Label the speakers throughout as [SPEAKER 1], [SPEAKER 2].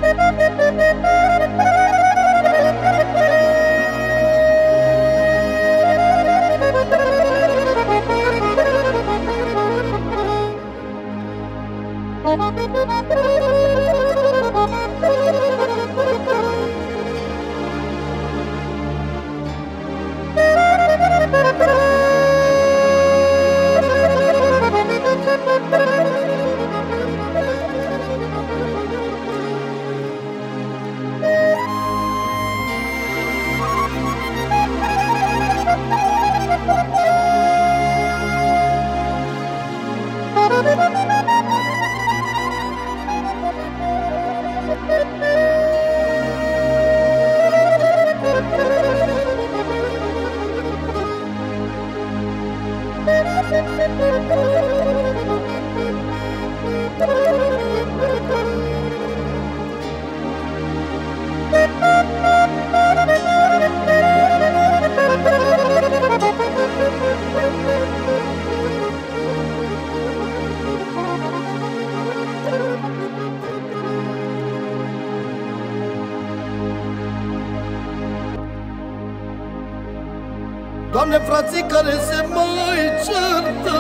[SPEAKER 1] Doamne, frații care se mai certă,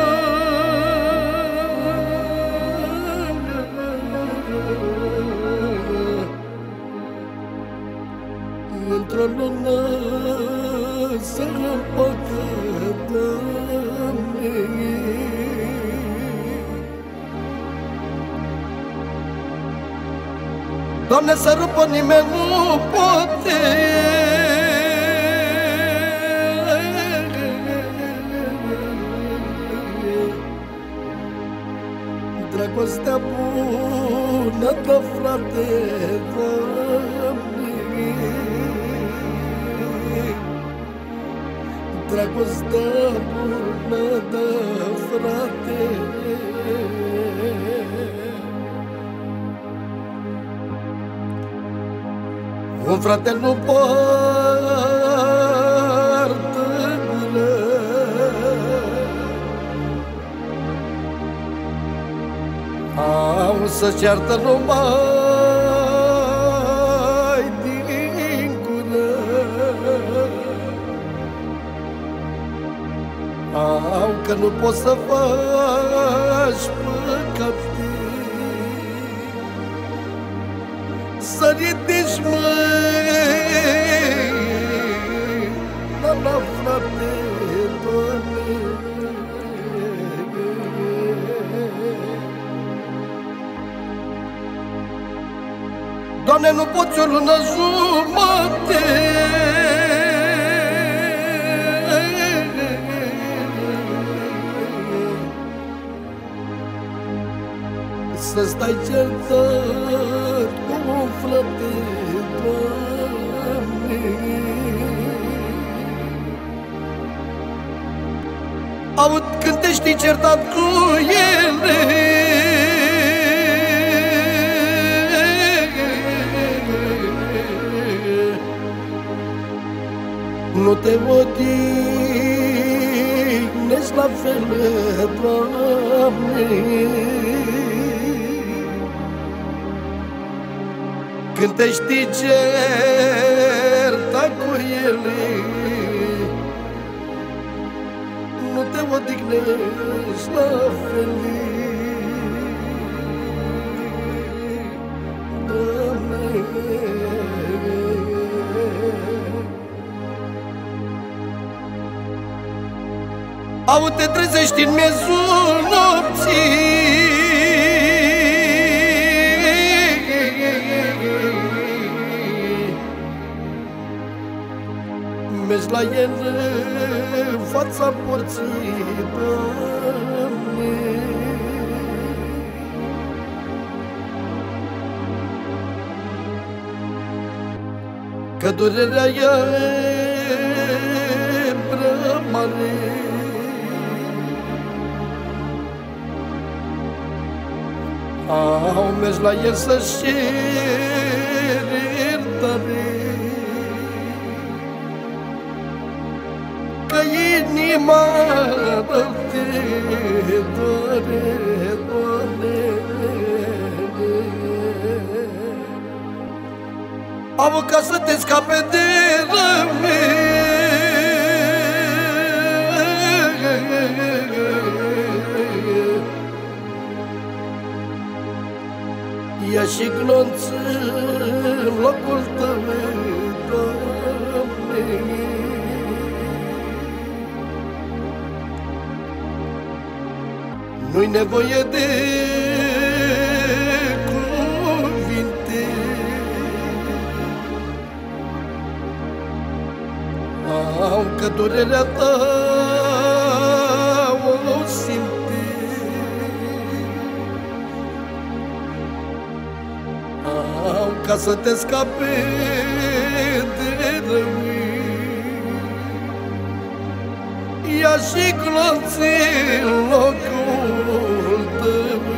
[SPEAKER 1] într-o lună să împăcă, Doamne. Doamne, să rupă nimeni nu poate, dragostea bună, da, frate, Doamne. Dragostea bună, da, frate. Un frate nu poartă gură, au să ceartă numai din gură, au că nu poți să faci păcate, să ridici mâini, la frate, Doamne. Doamne, nu poți o lună jumate, să stai certat cu un frate, Doamne. Aud când te știi certat cu ele, nu te odihnești la fel, Doamne. Când te știi certa cu ele, nu te odihnești la fel, Doamne. Au te trezești în miezul nopții, mergi la el în fața porții, Doamne. Că durerea ea e prea mare, au mers la el să-și cere iertare, că inima te doare, Doamne. Mamă, ca să te scape de rămâne. Ia și glonț în locul tău, Doamne. Nu-i nevoie de cuvinte, că durerea ta o simte. Ca să te scape de rămâni, ia și glonț în locul tău.